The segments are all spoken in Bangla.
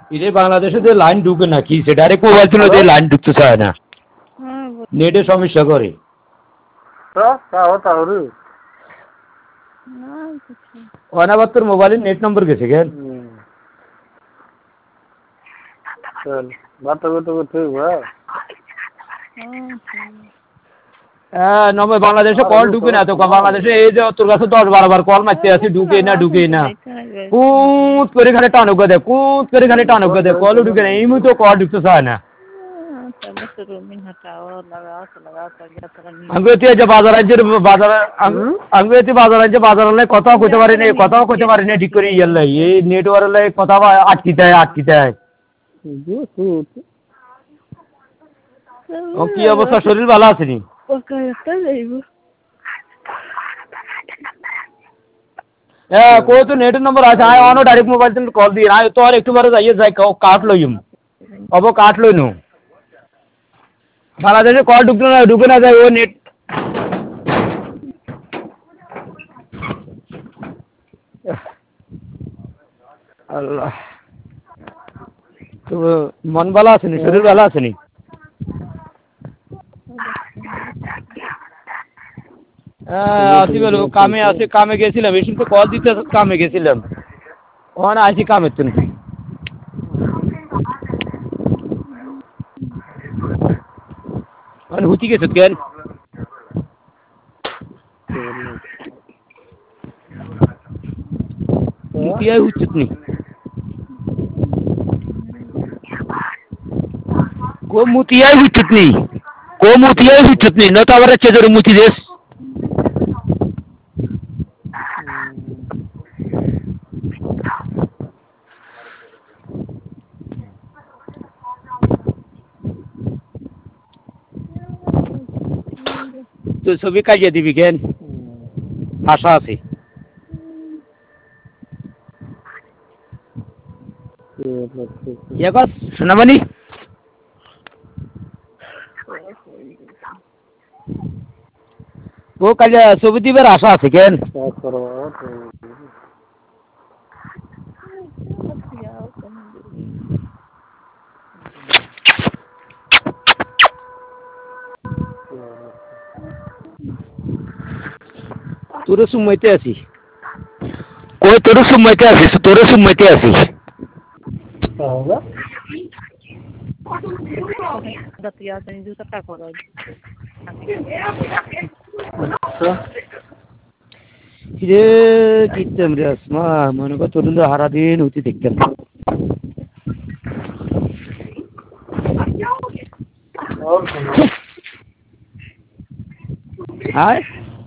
इधर बांग्लादेश से लाइन ढूके ना की से डायरेक्ट मोबाइल चलो दे लाइन ढूकते चाहे ना नेटे समस्या करे तो क्या होता है रे अनाबत्तर मोबाइल नेट नंबर कैसे क्या चल बात तो ठीक है नंबर बांग्लादेश कॉल ढूके ना तो बांग्लादेश ये जो तुर्गा से 10-12 बार कॉल मारते हैं ढूके ना कूद करे खाने टानो गदे कूद करे खाने टानो गदे कॉल ढूके ना इमु तो कॉल ढूकते चाहे ना अंग्रेजी जब बाजारांचे कथा कইতে পারি না কথাও কইতে পারি না ঠিক করে ইয়াল্লা এই নেটওয়ার্কে কথা আটকিতে হয় ও কি অবস্থা শরীর ভালো আছে নি कोई तो नेट नंबर আছে আয় অন ডাইরেক্ট মোবাইল থেকে কল দিয়ে আয় তো আর একটু বারে যাই কাট লইম অব কাট লইনু বাংলাদেশে কল ঢুকে না যায় ও নেট আল্লাহ তো মন ভালো আছে নি শরীর ভালো আছে নি আসি বলো কামে গেছিলাম এসে তো কল দিতে কামে গেছিলাম ওখানে আসি কামের জন্য মানে হুতি গেছো কেন মুতিয়াই হুচ্ছিত নি को मुतियाई हुच्चत नी न तो आवर चेजर मुती देस তো ছবি কাজিয়ে দিবি কেন আশা আছে এবার শোনাবানি ও কাজে ছবি দিবার আশা আছে কেন তোরে সুমাইতে আছি কই তোরে সুমাইতে আছি কিরে কিতাম রে আসমা মনে কর তোর হারা দিন হতে দেখতাম হায়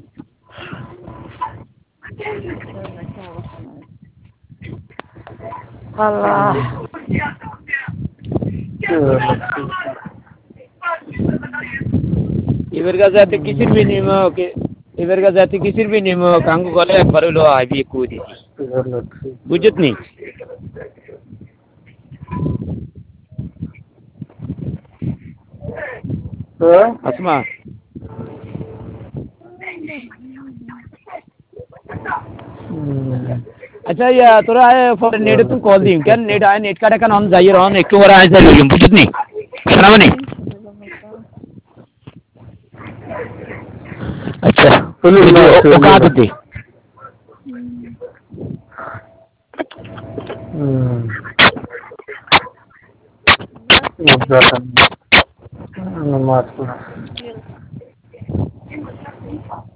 আল্লাহ এবার কাছে কিসির বিনিময় কাঙ্গু গলে একবার হইলো আইবি কই দিছি বুঝত নি আসমা अच्छा या तोरा फॉर नेट तू कॉल दी क्या नेट आए नेट का ऑन जाइए ऑन एक बार आए जाइए बुझत नी सुनाबनी अच्छा ओ का दे नमाज